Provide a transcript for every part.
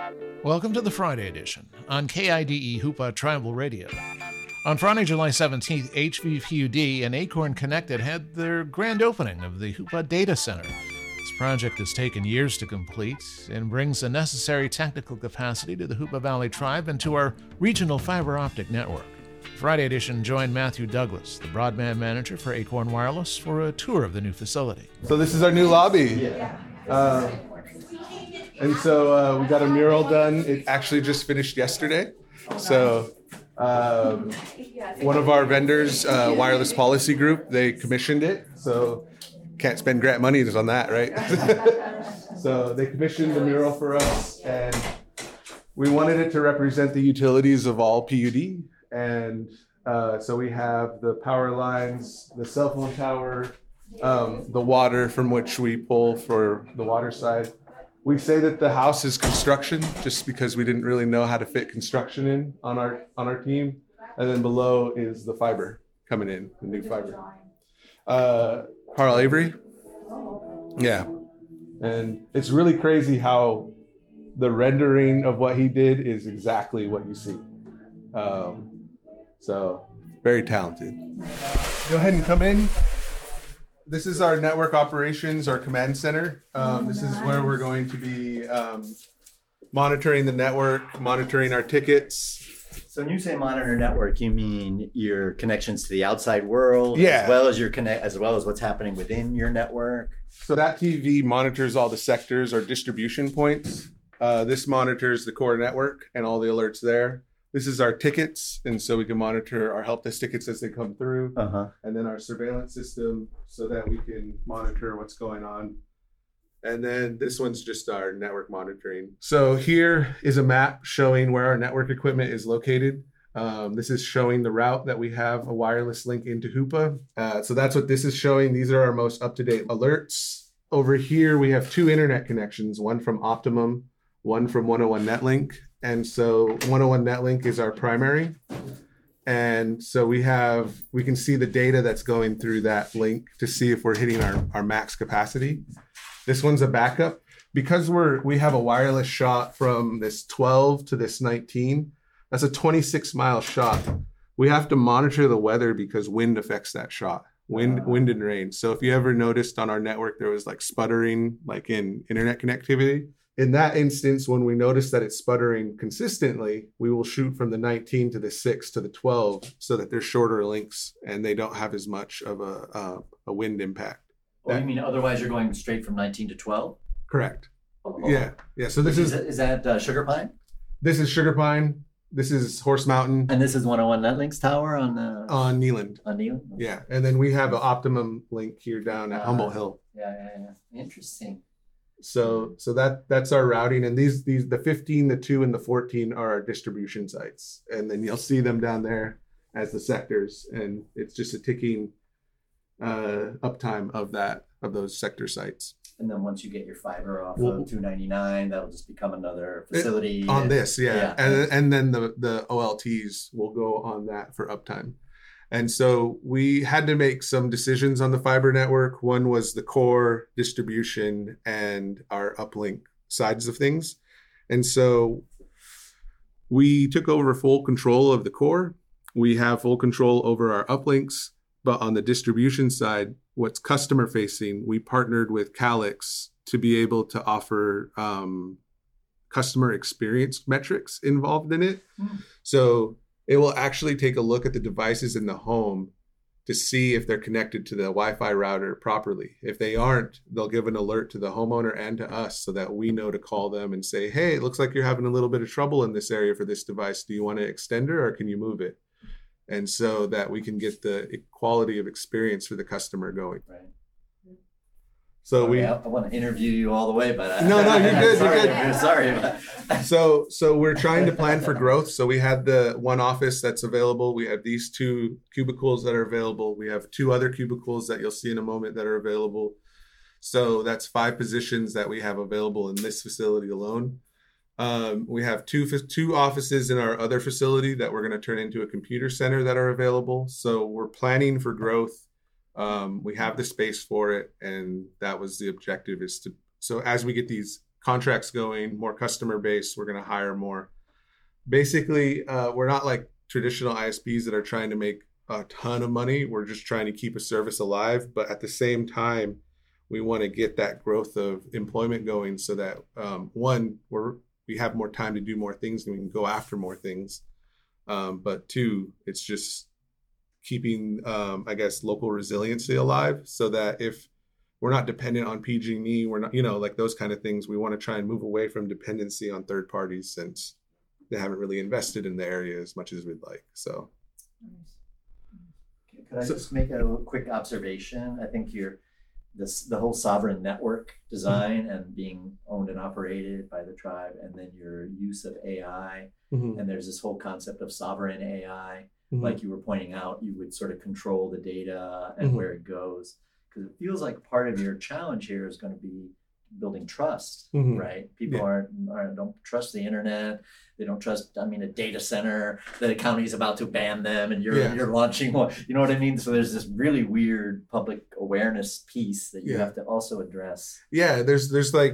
Welcome to the Friday edition on KIDE Hoopa Tribal Radio. On Friday, July 17th, HVPUD and Acorn Connected had their grand opening of the Hoopa Data Center. This project has taken years to complete and brings the necessary technical capacity to the Hoopa Valley Tribe and to our regional fiber optic network. Friday edition joined Matthew Douglas, the broadband manager for Acorn Wireless, for a tour of the new facility. So this is our new lobby. And so we got a mural done. It actually just finished yesterday. So one of our vendors, Wireless Policy Group, they commissioned it. So can't spend grant money on that, right? So they commissioned the mural for us, and we wanted it to represent the utilities of all PUD. And so we have the power lines, the cell phone tower, the water from which we pull for the water side. We say that the house is construction just because we didn't really know how to fit construction in on our team. And then below is the fiber coming in, the new fiber. Carl Avery. Yeah. And it's really crazy how the rendering of what he did is exactly what you see. So very talented. Go ahead and come in. This is our network operations, our command center. This is where we're going to be monitoring the network, monitoring our tickets. So when you say monitor network, you mean your connections to the outside world, yeah, as well as what's happening within your network? So that TV monitors all the sectors or distribution points. This monitors the core network and all the alerts there. This is our tickets, and so we can monitor our help desk tickets as they come through, and then our surveillance system so that we can monitor what's going on. And then this one's just our network monitoring. So here is a map showing where our network equipment is located. This is showing the route that we have a wireless link into Hoopa. So that's what this is showing. These are our most up-to-date alerts. Over here, we have two internet connections, one from Optimum, one from 101 Netlink. And so 101 Netlink is our primary. And so we can see the data that's going through that link to see if we're hitting our max capacity. This one's a backup. Because we have a wireless shot from this 12 to this 19, that's a 26-mile shot. We have to monitor the weather because wind affects that shot, wind and rain. So if you ever noticed on our network, there was like sputtering, like in internet connectivity. In that instance, when we notice that it's sputtering consistently, we will shoot from the 19 to the 6 to the 12 so that they're shorter links and they don't have as much of a wind impact. Oh, you mean otherwise you're going straight from 19 to 12? Correct. Oh. Yeah. So this is that Sugar Pine? This is Sugar Pine. This is Horse Mountain. And this is 101 Netlink's tower on Neeland. On Neeland? Yeah. And then we have an Optimum link here down at Humboldt Hill. Yeah. Interesting. So that's our routing, and these the 15, the 2, and the 14 are our distribution sites, and then you'll see them down there as the sectors, and it's just a ticking uptime of those sector sites. And then once you get your fiber off of 299, that'll just become another facility on this, yeah. And then the OLTs will go on that for uptime. And so we had to make some decisions on the fiber network. One was the core, distribution, and our uplink sides of things. And so we took over full control of the core. We have full control over our uplinks. But on the distribution side, what's customer facing, we partnered with Calix to be able to offer customer experience metrics involved in it. So it will actually take a look at the devices in the home to see if they're connected to the Wi-Fi router properly. If they aren't, they'll give an alert to the homeowner and to us so that we know to call them and say, hey, it looks like you're having a little bit of trouble in this area for this device. Do you want an extender or can you move it? And so that we can get the quality of experience for the customer going. Right. So I want to interview you all the way, but no, you're good. Sorry. You're good. So we're trying to plan for growth. So we had the one office that's available. We have these 2 cubicles that are available. We have 2 other cubicles that you'll see in a moment that are available. So that's 5 positions that we have available in this facility alone. We have two offices in our other facility that we're going to turn into a computer center that are available. So we're planning for growth. We have the space for it, and that was the objective, is to so as we get these contracts going, more customer base. We're going to hire more. Basically, we're not like traditional ISPs that are trying to make a ton of money. We're just trying to keep a service alive. But at the same time, we want to get that growth of employment going so that, one, we have more time to do more things and we can go after more things. But two, it's just keeping, I guess, local resiliency alive so that if we're not dependent on PG&E, we're not, like those kind of things. We want to try and move away from dependency on third parties since they haven't really invested in the area as much as we'd like. So. Could I just make a quick observation? I think the whole sovereign network design and being owned and operated by the tribe, and then your use of AI, and there's this whole concept of sovereign AI, like you were pointing out, you would sort of control the data and where it goes. Because it feels like part of your challenge here is going to be building trust, right? People don't trust the internet. They don't trust, a data center, the county's about to ban them and you're launching one, you know what I mean? So there's this really weird public awareness piece that you have to also address. Yeah, there's like,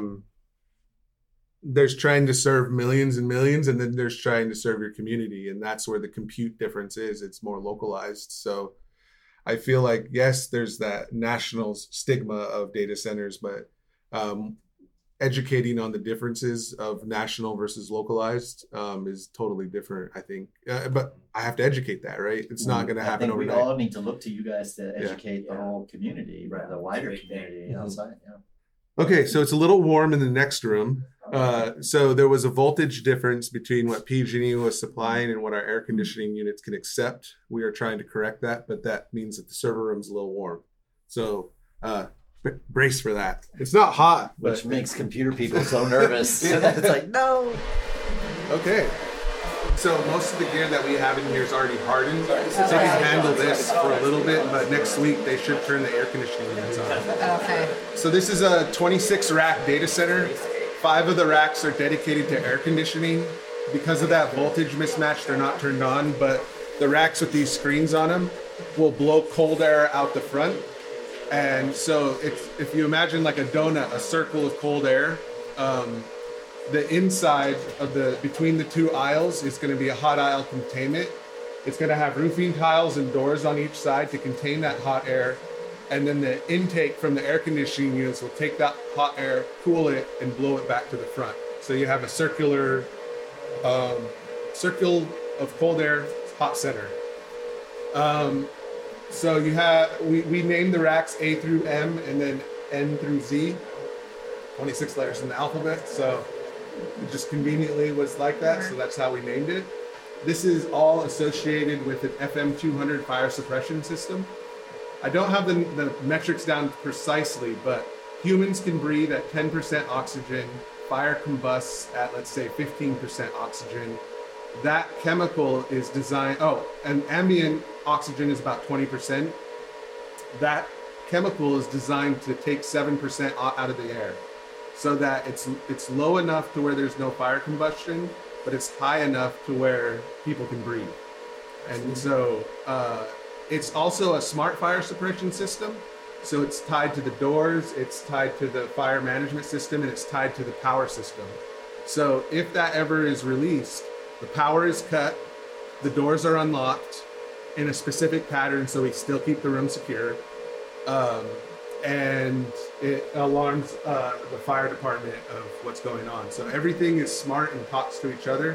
there's trying to serve millions and millions, and then there's trying to serve your community. And that's where the compute difference is. It's more localized. So I feel like, yes, there's that national stigma of data centers, but educating on the differences of national versus localized is totally different, I think. But I have to educate that, right? It's not going to happen overnight. We all need to look to you guys to educate the whole community, right? The wider community outside. Yeah. Okay, so it's a little warm in the next room. So there was a voltage difference between what PG&E was supplying and what our air conditioning units can accept. We are trying to correct that, but that means that the server room's a little warm. So brace for that. It's not hot, which makes computer people so nervous. It's like, no. Okay. So most of the gear that we have in here is already hardened. So you can handle this for a little bit, but next week they should turn the air conditioning units on. Okay. So this is a 26 rack data center. 5 of the racks are dedicated to air conditioning. Because of that voltage mismatch, they're not turned on, but the racks with these screens on them will blow cold air out the front. And so if you imagine like a donut, a circle of cold air, the inside of between the 2 aisles is going to be a hot aisle containment. It's going to have roofing tiles and doors on each side to contain that hot air. And then the intake from the air conditioning units will take that hot air, cool it, and blow it back to the front. So you have a circle of cold air, hot center. So you have, we named the racks A through M and then N through Z, 26 letters in the alphabet. So it just conveniently was like that. So that's how we named it. This is all associated with an FM200 fire suppression system. I don't have the metrics down precisely, but humans can breathe at 10% oxygen. Fire combusts at, let's say, 15% oxygen. That chemical is designed, and ambient oxygen is about 20%. That chemical is designed to take 7% out of the air so that it's low enough to where there's no fire combustion, but it's high enough to where people can breathe. And so it's also a smart fire suppression system. So it's tied to the doors, it's tied to the fire management system, and it's tied to the power system. So if that ever is released, the power is cut, the doors are unlocked in a specific pattern so we still keep the room secure. And it alarms the fire department of what's going on. So everything is smart and talks to each other.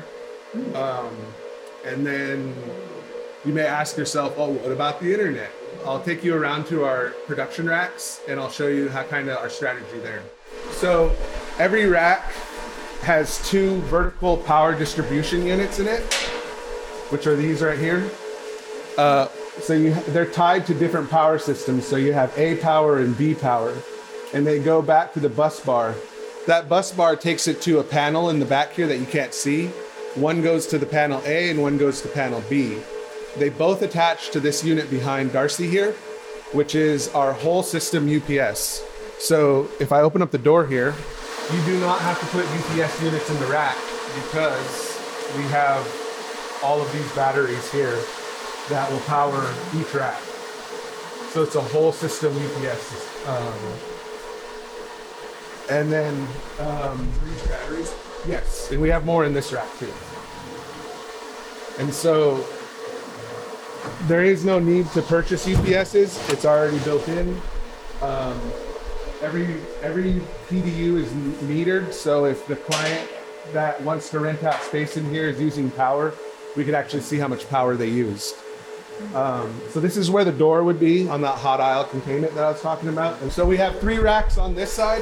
And then you may ask yourself, what about the internet? I'll take you around to our production racks and I'll show you how kind of our strategy there. So every rack has 2 vertical power distribution units in it, which are these right here. They're tied to different power systems. So you have A power and B power, and they go back to the bus bar. That bus bar takes it to a panel in the back here that you can't see. One goes to the panel A and one goes to panel B. They both attach to this unit behind Darcy here, which is our whole system UPS. So if I open up the door here, you do not have to put UPS units in the rack because we have all of these batteries here that will power each rack. So it's a whole system UPS. And then, batteries. Yes, and we have more in this rack too. And so there is no need to purchase UPSs. It's already built in. Every PDU is metered, so if the client that wants to rent out space in here is using power, we could actually see how much power they used. So this is where the door would be on that hot aisle containment that I was talking about. And so we have 3 racks on this side.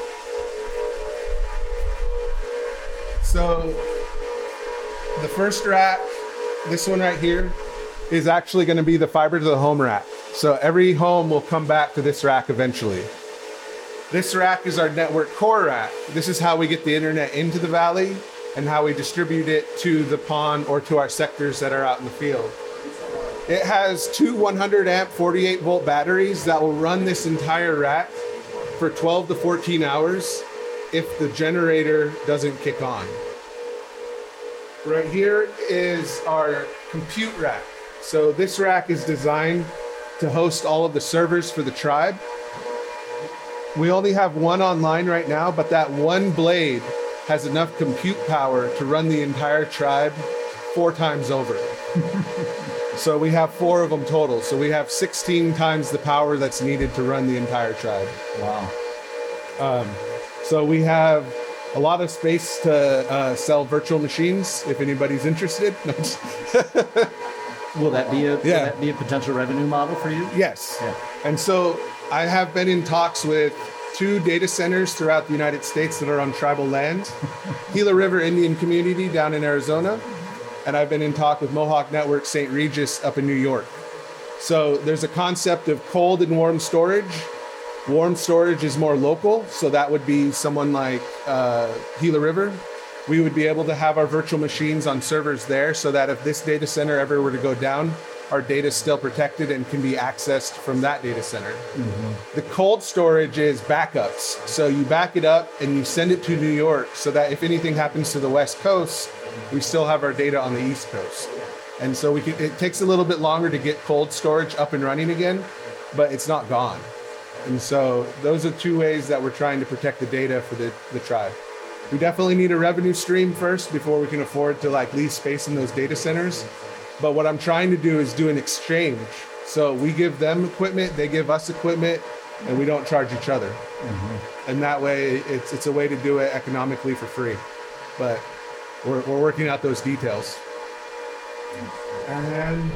So the first rack, this one right here, is actually going to be the fiber to the home rack. So every home will come back to this rack eventually. This rack is our network core rack. This is how we get the internet into the valley and how we distribute it to the pond or to our sectors that are out in the field. It has 2 100 amp 48 volt batteries that will run this entire rack for 12 to 14 hours if the generator doesn't kick on. Right here is our compute rack. So this rack is designed to host all of the servers for the tribe. We only have one online right now, but that one blade has enough compute power to run the entire tribe 4 times over. So we have 4 of them total. So we have 16 times the power that's needed to run the entire tribe. Wow. So we have a lot of space to sell virtual machines if anybody's interested. Will that be a potential revenue model for you? Yes. Yeah. And so I have been in talks with 2 data centers throughout the United States that are on tribal land. Gila River Indian Community down in Arizona. And I've been in talk with Mohawk Network St. Regis up in New York. So there's a concept of cold and warm storage. Warm storage is more local, so that would be someone like Gila River. We would be able to have our virtual machines on servers there so that if this data center ever were to go down, our data is still protected and can be accessed from that data center. Mm-hmm. The cold storage is backups. So you back it up and you send it to New York so that if anything happens to the West Coast, we still have our data on the East Coast. And so it takes a little bit longer to get cold storage up and running again, but it's not gone. And so those are 2 ways that we're trying to protect the data for the tribe. We definitely need a revenue stream first before we can afford to lease space in those data centers. But what I'm trying to do is do an exchange. So we give them equipment, they give us equipment, and we don't charge each other. Mm-hmm. And that way it's a way to do it economically for free. But we're working out those details. And then,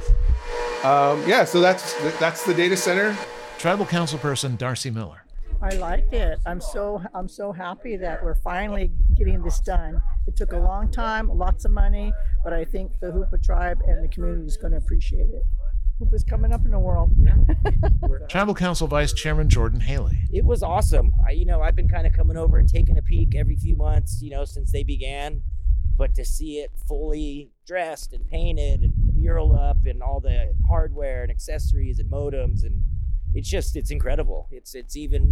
so that's the data center. Tribal Councilperson Darcy Miller. I liked it. I'm so happy that we're finally getting this done. It took a long time, lots of money, but I think the Hoopa tribe and the community is going to appreciate it. Hoopa's coming up in the world. Tribal Council Vice Chairman Jordan Haley. It was awesome. I've been kind of coming over and taking a peek every few months, since they began, but to see it fully dressed and painted and the mural up and all the hardware and accessories and modems, and it's incredible. It's even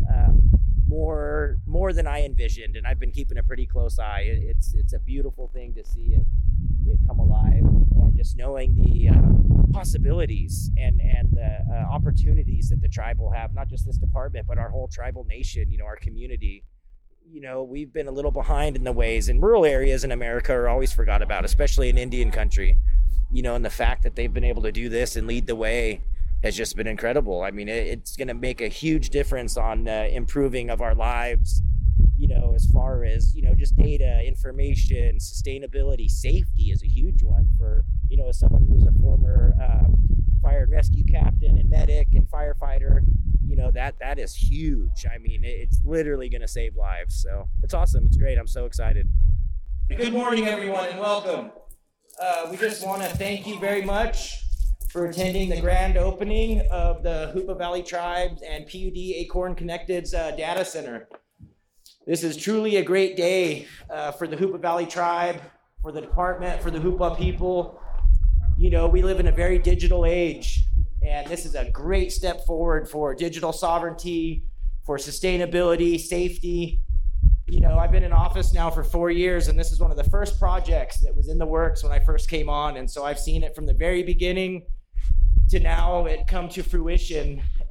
more than I envisioned, and I've been keeping a pretty close eye. It's a beautiful thing to see it come alive, and just knowing the possibilities and the opportunities that the tribe will have, not just this department, but our whole tribal nation, our community. We've been a little behind in the ways, and rural areas in America are always forgot about, especially in Indian country, and the fact that they've been able to do this and lead the way has just been incredible. I mean, it's going to make a huge difference on improving of our lives, as far as, just data, information, sustainability, safety is a huge one for, as someone who's a former fire and rescue captain and medic and firefighter, that is huge. I mean, it's literally going to save lives. So it's awesome. It's great. I'm so excited. Good morning, everyone, and welcome. We just want to thank you very much for attending the grand opening of the Hoopa Valley Tribes and PUD Acorn Connected's data center. This is truly a great day for the Hoopa Valley Tribe, for the department, for the Hoopa people. We live in a very digital age, and this is a great step forward for digital sovereignty, for sustainability, safety. I've been in office now for 4 years, and this is one of the first projects that was in the works when I first came on. And so I've seen it from the very beginning to now it come to fruition.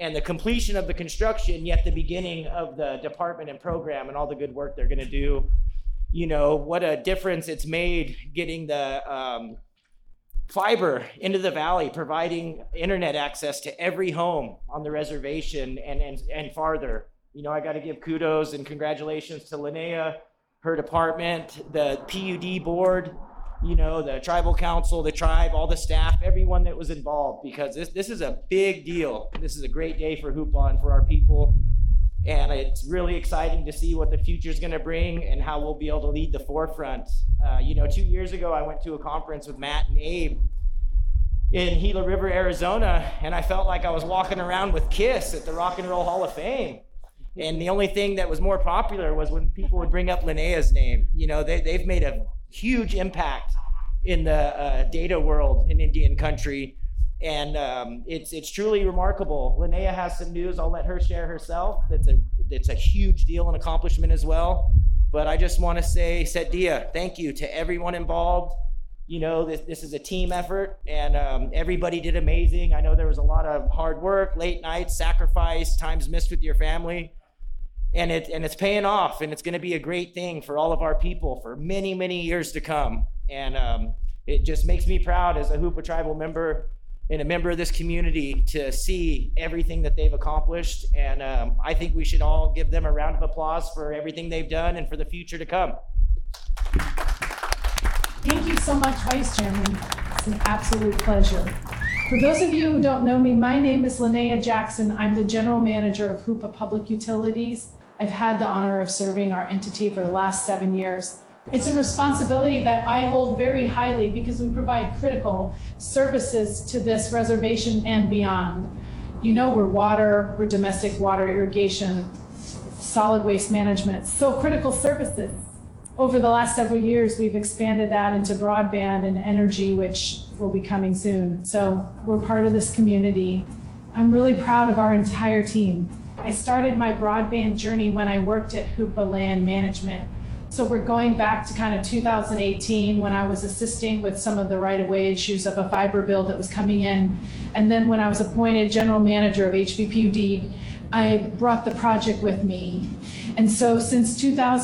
and the completion of the construction, yet the beginning of the department and program and all the good work they're going to do. You know, what a difference it's made getting the fiber into the valley, providing internet access to every home on the reservation and farther. You know, I got to give kudos and congratulations to Linnea, her department, the PUD board, you know, the tribal council, the tribe, all the staff, everyone that was involved, because this is a big deal. This is a great day for Hoopa and for our people. And it's really exciting to see what the future is going to bring and how we'll be able to lead the forefront. You know, 2 years ago, I went to a conference with Matt and Abe in Gila River, Arizona, and I felt like I was walking around with Kiss at the Rock and Roll Hall of Fame. And the only thing that was more popular was when people would bring up Linnea's name. You know, they've made a huge impact in the data world in Indian country. And it's truly remarkable. Linnea has some news. I'll let her share herself. It's a huge deal and accomplishment as well. But I just want to say, Setdia, thank you to everyone involved. You know, this is a team effort, and everybody did amazing. I know there was a lot of hard work, late nights, sacrifice, times missed with your family. And it's paying off, and it's going to be a great thing for all of our people for many, many years to come. And it just makes me proud as a Hoopa tribal member and a member of this community to see everything that they've accomplished. And I think we should all give them a round of applause for everything they've done and for the future to come. Thank you so much, Vice Chairman. It's an absolute pleasure. For those of you who don't know me, my name is Linnea Jackson. I'm the General Manager of Hoopa Public Utilities. I've had the honor of serving our entity for the last 7 years. It's a responsibility that I hold very highly because we provide critical services to this reservation and beyond. You know, we're domestic water irrigation, solid waste management, so critical services. Over the last several years, we've expanded that into broadband and energy, which will be coming soon. So we're part of this community. I'm really proud of our entire team. I started my broadband journey when I worked at Hoopa Land Management. So we're going back to kind of 2018 when I was assisting with some of the right-of-way issues of a fiber bill that was coming in. And then when I was appointed general manager of HVPUD, I brought the project with me. And so since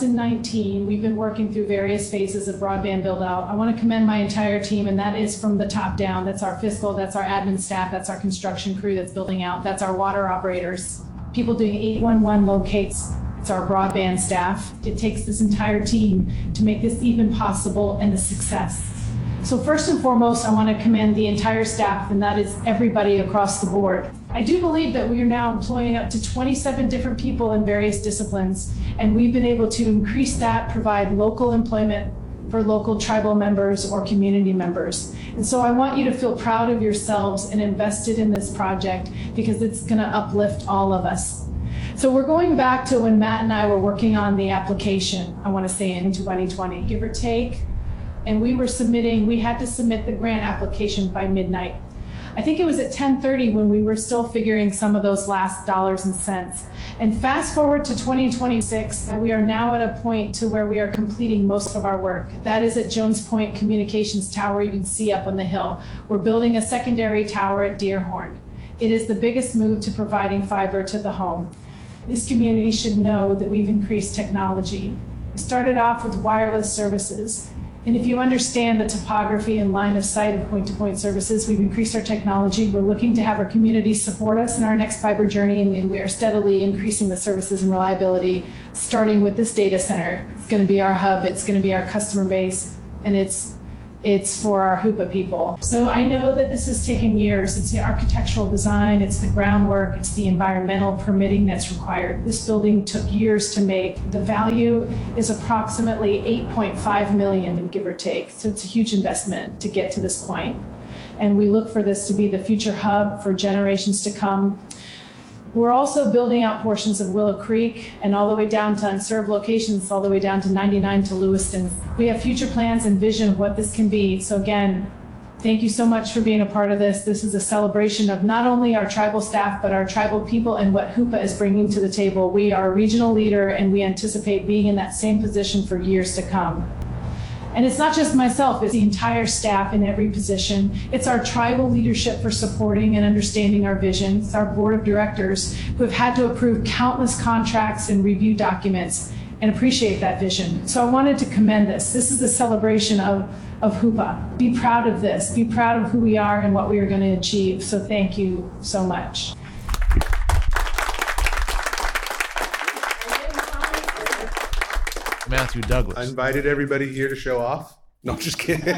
2019, we've been working through various phases of broadband build out. I want to commend my entire team, and that is from the top down. That's our fiscal, that's our admin staff, that's our construction crew that's building out, that's our water operators, people doing 811 locates. It's our broadband staff. It takes this entire team to make this even possible and a success. So first and foremost, I want to commend the entire staff, and that is everybody across the board. I do believe that we are now employing up to 27 different people in various disciplines, and we've been able to increase that, provide local employment for local tribal members or community members. And so I want you to feel proud of yourselves and invested in this project because it's going to uplift all of us. So we're going back to when Matt and I were working on the application, I want to say in 2020, give or take. And we had to submit the grant application by midnight. I think it was at 10:30 when we were still figuring some of those last dollars and cents. And fast forward to 2026, we are now at a point to where we are completing most of our work. That is at Jones Point Communications Tower, you can see up on the hill. We're building a secondary tower at Deerhorn. It is the biggest move to providing fiber to the home. This community should know that we've increased technology. We started off with wireless services. And if you understand the topography and line of sight of point-to-point services, we've increased our technology. We're looking to have our community support us in our next fiber journey, and we are steadily increasing the services and reliability, starting with this data center. It's going to be our hub, it's going to be our customer base, and it's for our Hoopa people. So I know that this has taken years. It's the architectural design, it's the groundwork, it's the environmental permitting that's required. This building took years to make. The value is approximately $8.5 million, give or take. So it's a huge investment to get to this point. And we look for this to be the future hub for generations to come. We're also building out portions of Willow Creek and all the way down to unserved locations, all the way down to 99 to Lewiston. We have future plans and vision of what this can be. So again, thank you so much for being a part of this. This is a celebration of not only our tribal staff, but our tribal people and what Hoopa is bringing to the table. We are a regional leader, and we anticipate being in that same position for years to come. And it's not just myself, it's the entire staff in every position. It's our tribal leadership for supporting and understanding our vision. It's our board of directors who have had to approve countless contracts and review documents and appreciate that vision. So I wanted to commend this. This is a celebration of Hoopa. Be proud of this. Be proud of who we are and what we are going to achieve. So thank you so much. Matthew Douglas. I invited everybody here to show off. No, I'm just kidding.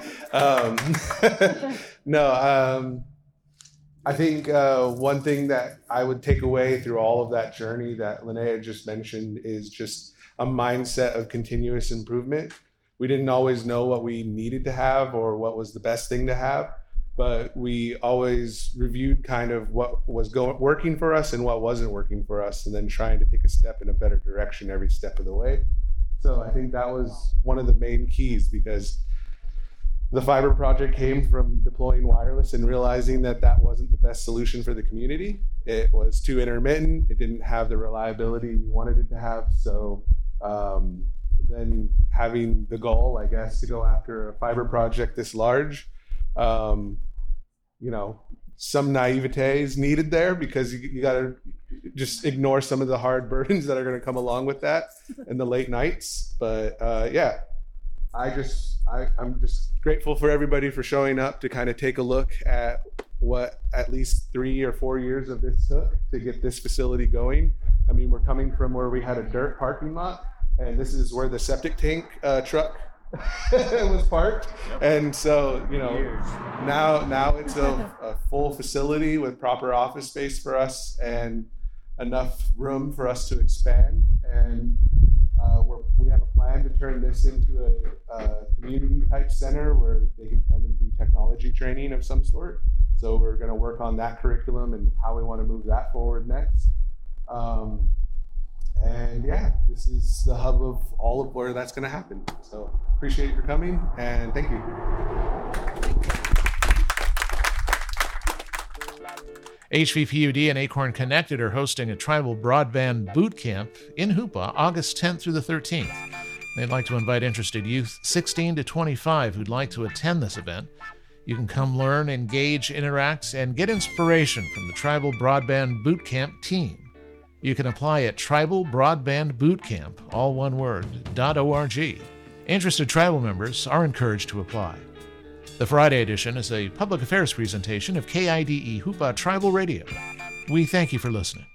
I think one thing that I would take away through all of that journey that Linnea just mentioned is just a mindset of continuous improvement. We didn't always know what we needed to have or what was the best thing to have, but we always reviewed kind of what was working for us and what wasn't working for us, and then trying to take a step in a better direction every step of the way. So I think that was one of the main keys, because the fiber project came from deploying wireless and realizing that that wasn't the best solution for the community. It was too intermittent. It didn't have the reliability we wanted it to have. So then having the goal, I guess, to go after a fiber project this large, some naivete is needed there, because you got to just ignore some of the hard burdens that are going to come along with that and the late nights. But I'm just grateful for everybody for showing up to kind of take a look at what at least 3 or 4 years of this took to get this facility going. I mean, we're coming from where we had a dirt parking lot, and this is where the septic tank truck was parked. And so, now it's a full facility with proper office space for us and enough room for us to expand. And we have a plan to turn this into a community type center where they can come and do technology training of some sort. So we're going to work on that curriculum and how we want to move that forward next. This is the hub of all of where that's going to happen. So appreciate you for coming, and thank you. HVPUD and Acorn Connected are hosting a tribal broadband boot camp in Hoopa, August 10th through the 13th. They'd like to invite interested youth 16 to 25 who'd like to attend this event. You can come learn, engage, interact, and get inspiration from the Tribal Broadband Boot Camp team. You can apply at tribalbroadbandbootcamp, all one word, .org. Interested tribal members are encouraged to apply. The Friday edition is a public affairs presentation of KIDE Hoopa Tribal Radio. We thank you for listening.